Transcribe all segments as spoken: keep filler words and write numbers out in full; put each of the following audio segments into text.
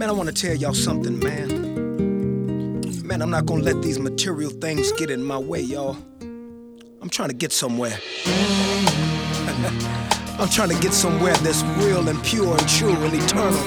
Man, I want to tell y'all something, man. Man, I'm not gonna let these material things get in my way, y'all. I'm trying to get somewhere. I'm trying to get somewhere that's real and pure and true and eternal.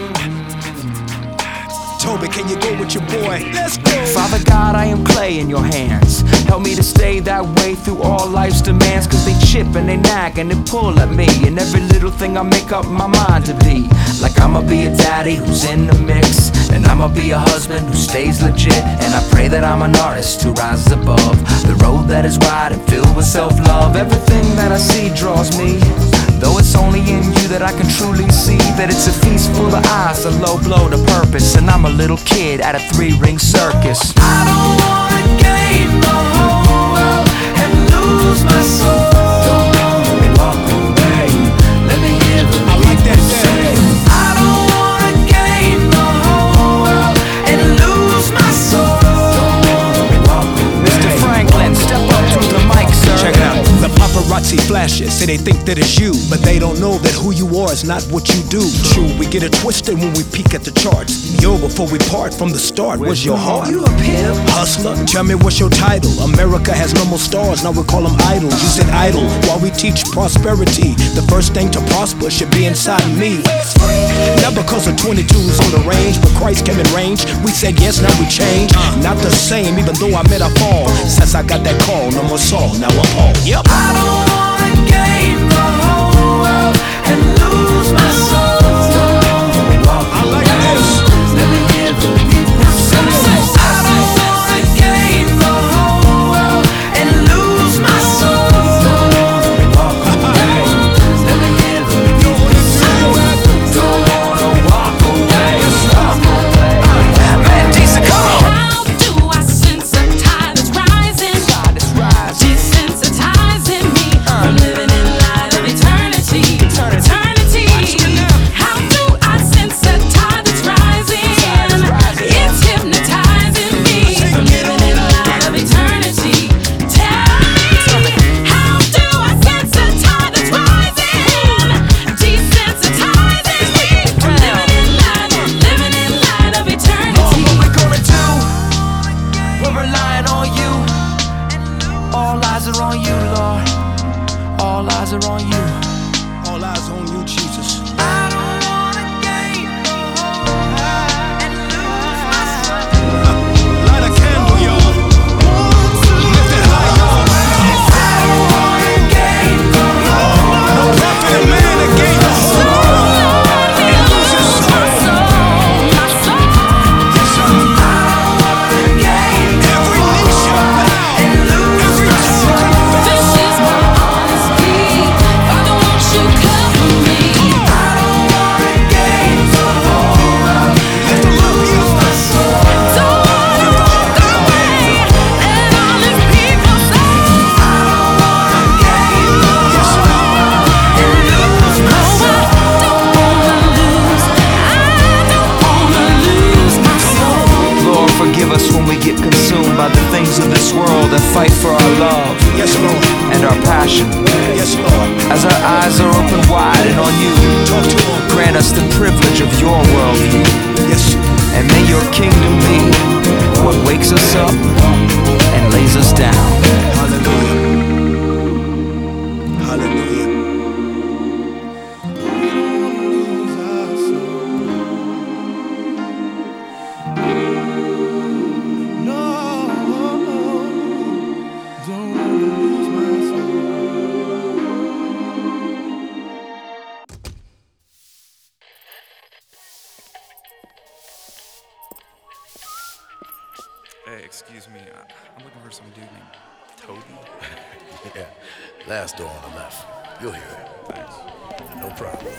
Toby, can you go with your boy? Let's go! Father God, I am clay in your hands. Help me to stay that way through all life's demands. Cause they chip and they nag and they pull at me. And every little thing I make up my mind to be. Like I'ma be a daddy who's in the mix. And I'ma be a husband who stays legit. And I pray that I'm an artist who rises above the road that is wide and filled with self-love. Everything that I see draws me. Though it's only in you that I can truly see that it's a feast full of eyes, a low blow to purpose. And I'm a little kid at a three-ring circus. I don't wanna gain the whole world and lose my soul. Don't wanna walk away, let me hear the I like that say. I don't wanna gain the whole world and lose my soul. Don't wanna walk away. Mister Franklin, step up to the mic, sir. Check it out. The paparazzi flashes, say they think that it's you, but they don't know that who you are is not what you do. True, we get it twisted when we peek at the charts. Yo, before we part from the start, where's your heart? You a pimp? Hustler, tell me what's your title? America has no more stars, now we call them idols. You said idle, while we teach prosperity. The first thing to prosper should be inside of me. Not because of twenty-twos on the range, but Christ came in range. We said yes, now we change. Not the same, even though I met a fall. Since I got that call, no more Saul, now I'm Paul. Yep. I don't wanna gain the whole world and lose my soul. I like this. Let me hear the people say, I don't wanna gain the whole world and lose my soul. Let me hear the people say, don't wanna walk away. Man, Disa, come on. How do I sense a tide that's rising? Desensitizing me from living in light of eternity. Eternity. How do I sense a tide that's rising? It's hypnotizing me from living in light of eternity. Tell me, how do I sense a tide that's rising? Desensitizing me from living in light, living in light of eternity. What we're gonna do? We're relying on you. All eyes are on you, Lord. All eyes are on you. All eyes on you, Jesus. I don't wanna gain the whole world and lose my soul. Light a candle, y'all. Lift it high, y'all. I don't wanna gain the whole world. No prophet of man that gained the whole world and lose his soul. Yes, sir. Every knee shall bow. Every tongue confess. Lift them up, y'all. Yes, sir. Lord, forgive us when we get consumed by the things of this world that fight for our love Yes, Lord. and our passion. Yes, Lord. As our eyes are open wide and on you, Talk to him. grant us the privilege of your worldview. Yes. And may your kingdom be what wakes us up and lays us down. Hallelujah. Hallelujah. Hey, excuse me. I, I'm looking for some dude named Toby. Yeah, last door on the left. You'll hear it. Thanks. No problem.